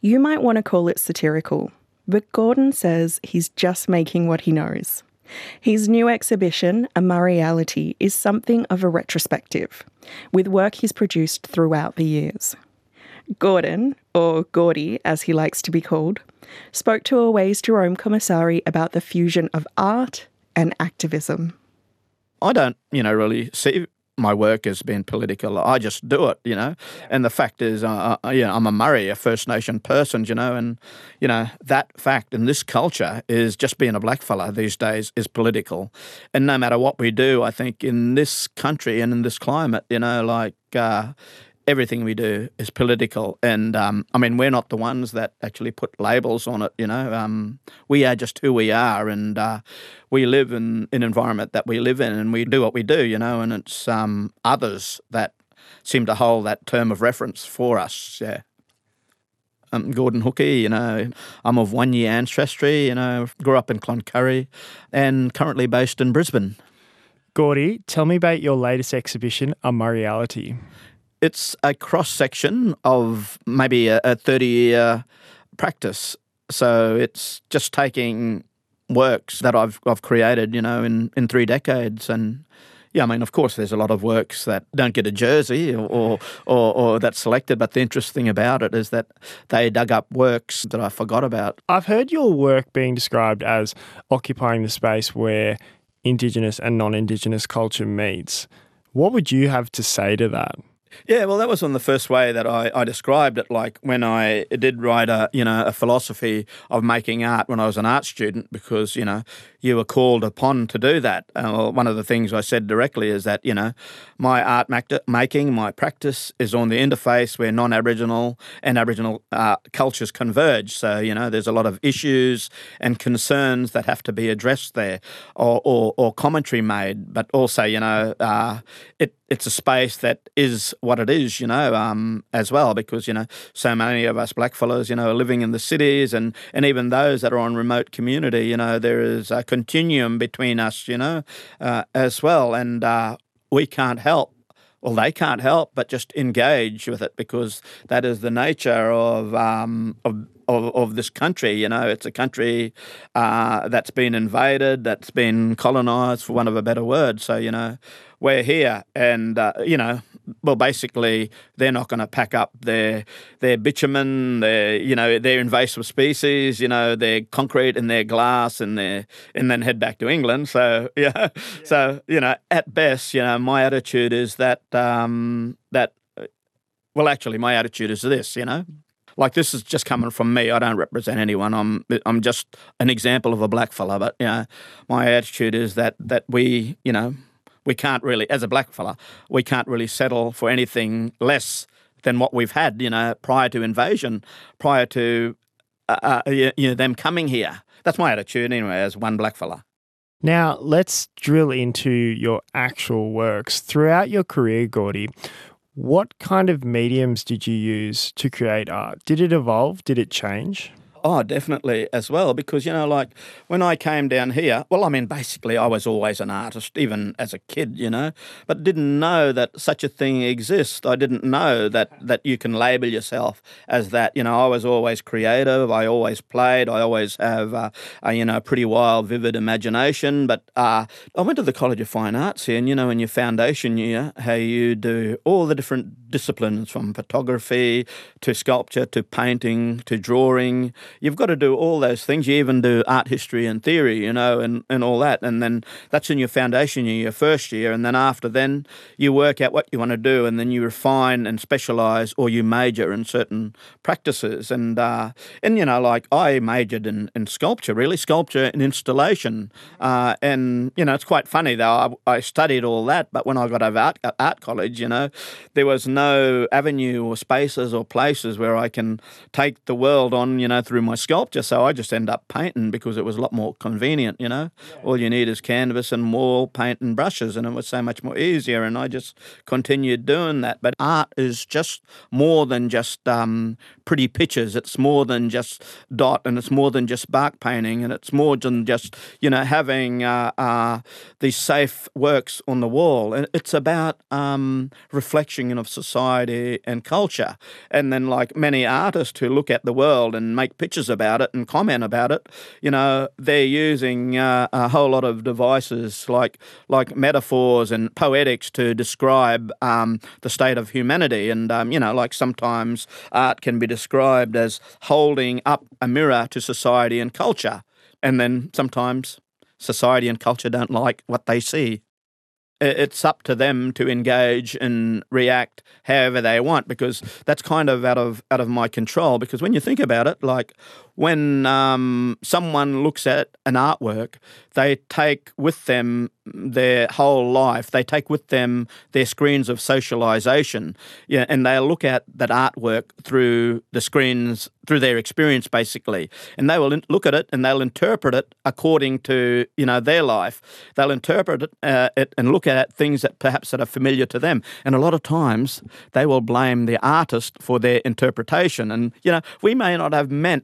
You might want to call it satirical, but Gordon says he's just making what he knows. His new exhibition, A Murrayality, is something of a retrospective, with work he's produced throughout the years. Gordon, or Gordy as he likes to be called, spoke to Always Jerome Commissari about the fusion of art and activism. I don't, really see my work as being political. I just do it, And the fact is, I'm a Murray, a First Nation person, and, that fact in this culture is just being a blackfella these days is political. And no matter what we do, I think in this country and in this climate, everything we do is political. And, we're not the ones that actually put labels on it, We are just who we are, and we live in an environment that we live in, and we do what we do, and it's others that seem to hold that term of reference for us, yeah. Gordon Hookey, I'm of 1 year ancestry, grew up in Cloncurry and currently based in Brisbane. Gordy, tell me about your latest exhibition, A Murrayality. It's a cross-section of maybe a 30-year practice. So it's just taking works that I've created, in 3 decades. And, of course, there's a lot of works that don't get a jersey or that's selected. But the interesting thing about it is that they dug up works that I forgot about. I've heard your work being described as occupying the space where Indigenous and non-Indigenous culture meets. What would you have to say to that? Yeah, well, that was on the first way that I described it, like when I did write a philosophy of making art when I was an art student, because, you were called upon to do that. One of the things I said directly is that, my art making, my practice is on the interface where non-Aboriginal and Aboriginal cultures converge. So, there's a lot of issues and concerns that have to be addressed there or commentary made, but also, it's a space that is what it is, as well, because, so many of us blackfellas, are living in the cities and even those that are on remote community, there is a continuum between us, as well. And we can't help, well, they can't help but just engage with it, because that is the nature of this country. It's a country that's been invaded, that's been colonised, for want of a better word. So, we're here, and basically they're not going to pack up their bitumen, their invasive species, their concrete and their glass, and then head back to England. So So at best, my attitude is that actually my attitude is this, Like, this is just coming from me. I don't represent anyone. I'm just an example of a blackfella. But my attitude is that we we can't really, as a blackfella, we can't really settle for anything less than what we've had, prior to invasion, prior to them coming here. That's my attitude anyway, as one blackfella. Now let's drill into your actual works throughout your career, Gordy. What kind of mediums did you use to create art? Did it evolve? Did it change? Oh, definitely as well, because, when I came down here, basically I was always an artist, even as a kid, but didn't know that such a thing exists. I didn't know that you can label yourself as that. I was always creative. I always played. I always have, a pretty wild, vivid imagination. But I went to the College of Fine Arts here, and, in your foundation year, how you do all the different disciplines, from photography to sculpture to painting to drawing. You've got to do all those things. You even do art history and theory, and all that. And then that's in your foundation year, your first year. And then after then, you work out what you want to do, and then you refine and specialise, or you major in certain practices. And I majored in sculpture, really, sculpture and installation. And, it's quite funny, though. I studied all that, but when I got over art college, there was no avenue or spaces or places where I can take the world on, through my sculpture, so I just end up painting because it was a lot more convenient, you know. Yeah. All you need is canvas and wall paint and brushes, and it was so much more easier, and I just continued doing that. But art is just more than just pretty pictures. It's more than just dot, and it's more than just bark painting, and it's more than just, you know, having these safe works on the wall. And it's about reflection of society and culture. And then, like many artists who look at the world and make pictures about it and comment about it, you know, they're using a whole lot of devices like metaphors and poetics to describe the state of humanity. And, you know, like sometimes art can be described as holding up a mirror to society and culture. And then sometimes society and culture don't like what they see. It's up to them to engage and react however they want, because that's kind of out of my control. Because when you think about it, like when someone looks at an artwork, they take with them their whole life. They take with them their screens of socialization, yeah, and they look at that artwork through the screens, through their experience, basically. And they will look at it and they'll interpret it according to, you know, their life. They'll interpret it and look at things that perhaps that are familiar to them. And a lot of times they will blame the artist for their interpretation. And, you know, we may not have meant,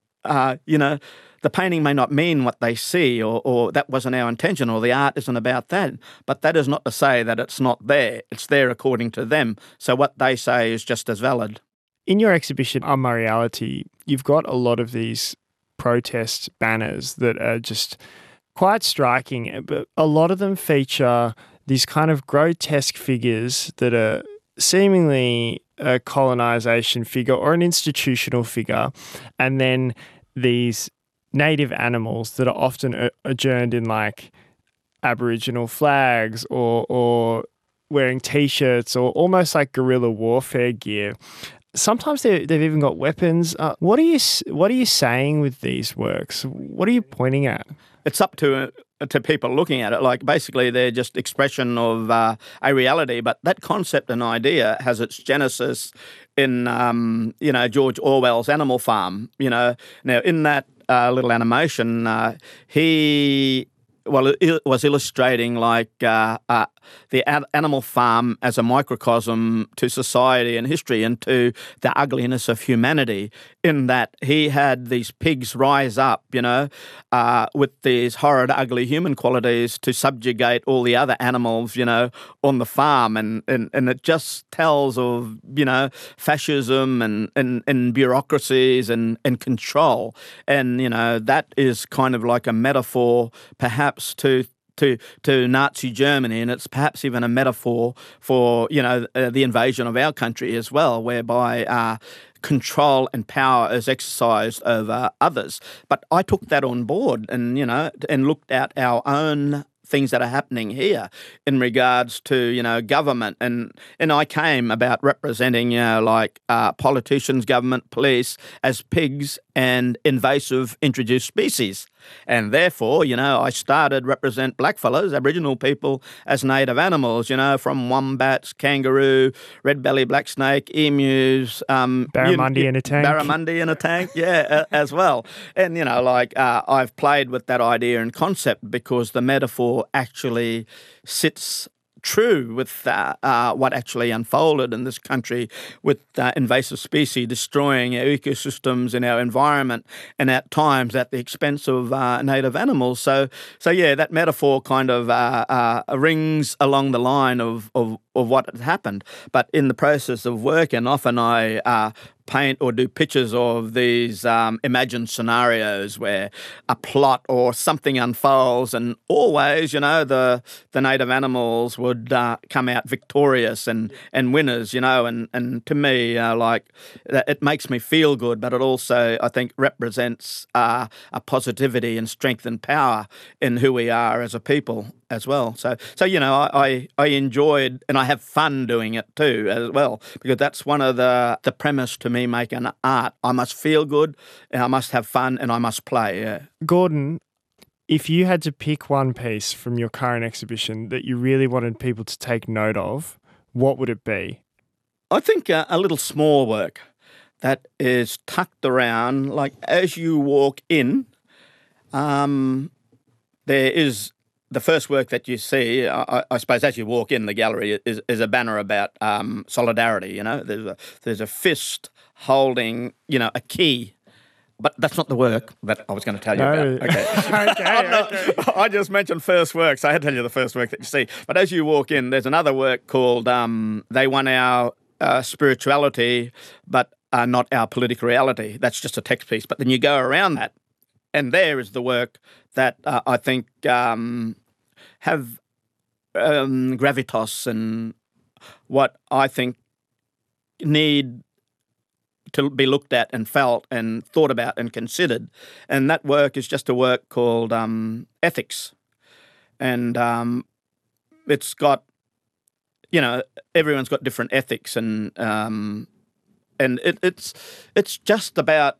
you know, the painting may not mean what they see, or that wasn't our intention, or the art isn't about that. But that is not to say that it's not there. It's there according to them. So what they say is just as valid. In your exhibition, Unmurriality, you've got a lot of these protest banners that are just quite striking, but a lot of them feature these kind of grotesque figures that are seemingly a colonisation figure or an institutional figure, and then these native animals that are often adjourned in like Aboriginal flags or wearing T-shirts or almost like guerrilla warfare gear. Sometimes they've even got weapons. What are you saying with these works? What are you pointing at? It's up to people looking at it. Like basically they're just expression of a reality, but that concept and idea has its genesis in you know, George Orwell's Animal Farm. You know, now in that little animation, it was illustrating like the animal farm as a microcosm to society and history and to the ugliness of humanity, in that he had these pigs rise up, you know, with these horrid, ugly human qualities to subjugate all the other animals, you know, on the farm. And it just tells of, you know, fascism and bureaucracies and control. And, you know, that is kind of like a metaphor perhaps to Nazi Germany, and it's perhaps even a metaphor for, you know, the invasion of our country as well, whereby control and power is exercised over others. But I took that on board and, you know, and looked at our own things that are happening here in regards to, you know, government. And I came about representing, you know, like politicians, government, police as pigs and invasive introduced species. And therefore, you know, I started represent blackfellas, Aboriginal people, as native animals, you know, from wombats, kangaroo, red-bellied black snake, emus. Barramundi in a tank. Barramundi in a tank, yeah, as well. And, you know, like I've played with that idea and concept because the metaphor actually sits true with what actually unfolded in this country with invasive species destroying our ecosystems and our environment, and at times at the expense of native animals. So yeah, that metaphor kind of rings along the line of what had happened. But in the process of working, often I paint or do pictures of these imagined scenarios where a plot or something unfolds, and always, you know, the native animals would come out victorious and winners, you know, and to me, like, it makes me feel good, but it also, I think, represents a positivity and strength and power in who we are as a people as well. So you know, I enjoyed, and I have fun doing it too as well, because that's one of the premise to me making art. I must feel good, and I must have fun, and I must play. Yeah. Gordon, if you had to pick one piece from your current exhibition that you really wanted people to take note of, what would it be? I think a little small work that is tucked around, like as you walk in, there is the first work that you see, I suppose, as you walk in the gallery is a banner about solidarity. There's a fist holding, a key. But that's not the work that I was going to tell you about. Okay. I just mentioned first work, so I had to tell you the first work that you see. But as you walk in, there's another work called They Won Our Spirituality, but not our political reality. That's just a text piece. But then you go around that, and there is the work that I think have gravitas and what I think need to be looked at and felt and thought about and considered. And that work is just a work called Ethics. And it's got, everyone's got different ethics, and it's just about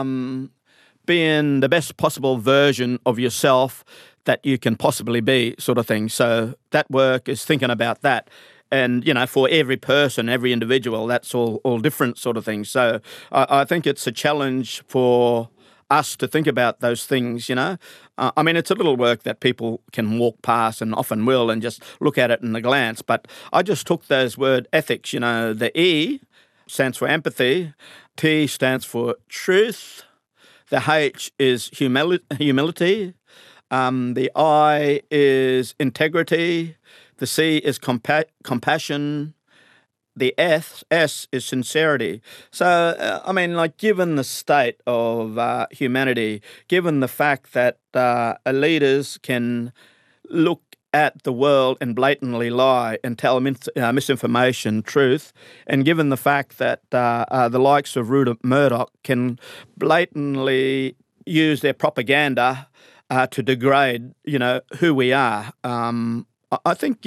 being the best possible version of yourself that you can possibly be, sort of thing. So that work is thinking about that. And, for every person, every individual, that's all different sort of things. So I think it's a challenge for us to think about those things, it's a little work that people can walk past and often will and just look at it in a glance. But I just took those word ethics, the E stands for empathy, T stands for truth, the H is humility, the I is integrity, the C is compassion, the S is sincerity. So, given the state of humanity, given the fact that leaders can look at the world and blatantly lie and tell misinformation truth, and given the fact that the likes of Rupert Murdoch can blatantly use their propaganda to degrade, who we are, I think,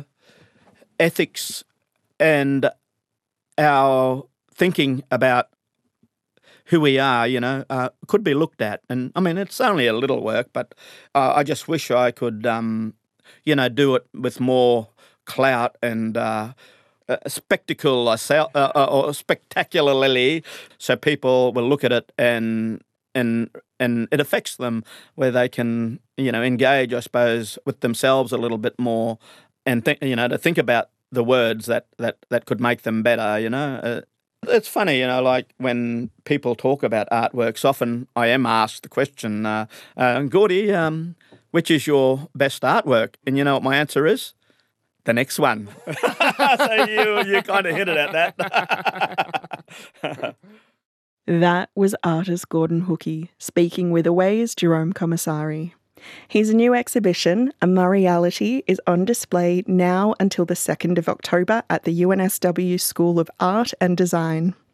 ethics and our thinking about who we are, could be looked at. And, it's only a little work, but I just wish I could, do it with more clout and spectacle or spectacularly, so people will look at it and it affects them, where they can, engage, I suppose, with themselves a little bit more, and to think about the words that could make them better. It's funny, like when people talk about artworks, often I am asked the question, Gordy, which is your best artwork? And you know what my answer is? The next one. So you kind of hit it at that. That was artist Gordon Hookey speaking with Away's Jerome Commissari. His new exhibition, Amariality, is on display now until the 2nd of October at the UNSW School of Art and Design.